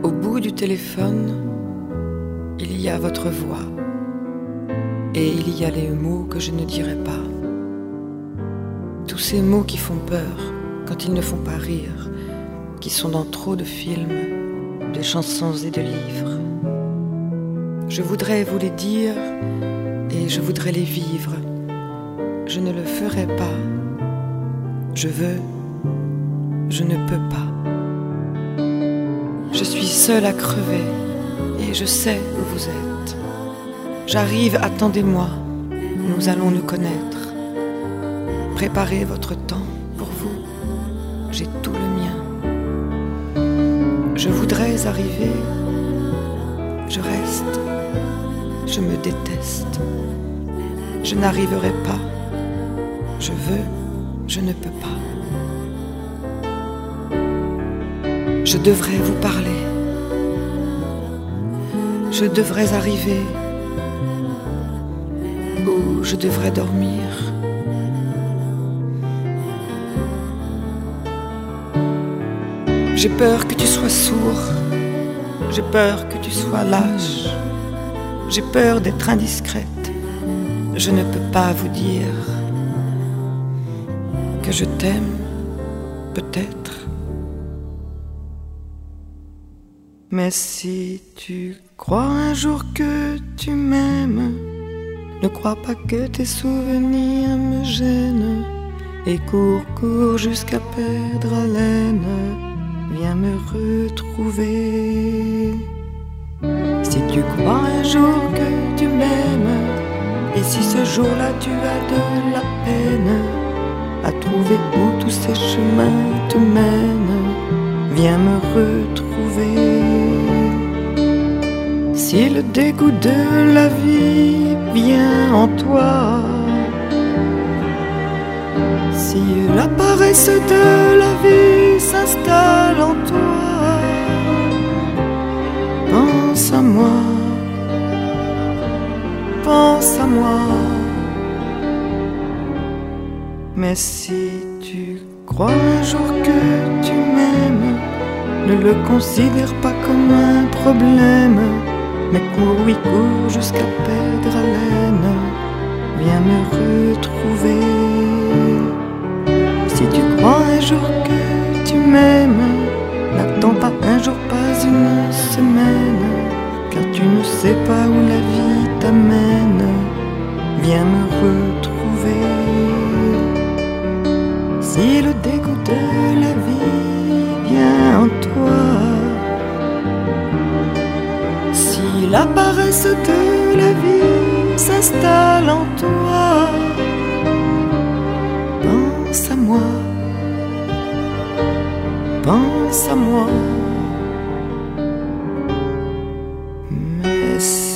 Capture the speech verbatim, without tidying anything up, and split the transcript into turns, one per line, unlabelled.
Au bout du téléphone, il y a votre voix, et il y a les mots que je ne dirai pas. Tous ces mots qui font peur quand ils ne font pas rire, qui sont dans trop de films, de chansons et de livres. Je voudrais vous les dire et je voudrais les vivre. Je ne le ferai pas. Je veux, je ne peux pas. Je suis seule à crever et je sais où vous êtes. J'arrive, attendez-moi, nous allons nous connaître. Préparez votre temps pour vous, j'ai tout le mien. Je voudrais arriver, je reste, je me déteste. Je n'arriverai pas, je veux, je ne peux pas. Je devrais vous parler, je devrais arriver, ou je devrais dormir. J'ai peur que tu sois sourd, j'ai peur que tu sois lâche, j'ai peur d'être indiscrète, je ne peux pas vous dire que je t'aime, peut-être. Mais si tu crois un jour que tu m'aimes, ne crois pas que tes souvenirs me gênent. Et cours, cours jusqu'à perdre haleine, viens me retrouver. Si tu crois un jour que tu m'aimes, et si ce jour-là tu as de la peine à trouver où tous ces chemins te mènent, viens me retrouver. Si le dégoût de la vie vient en toi, si la paresse de la vie s'installe en toi, pense à moi, pense à moi. Mais si tu crois un jour que tu m'aimes, ne le considère pas comme un problème, mais cours, oui, cours jusqu'à perdre haleine, viens me retrouver. Si tu crois un jour que tu m'aimes, n'attends pas un jour, pas une semaine, car tu ne sais pas où la vie t'amène, viens me retrouver. Si le dégoût de la vie vient en toi, si la paresse de la vie s'installe en toi, pense à moi, pense à moi. Mais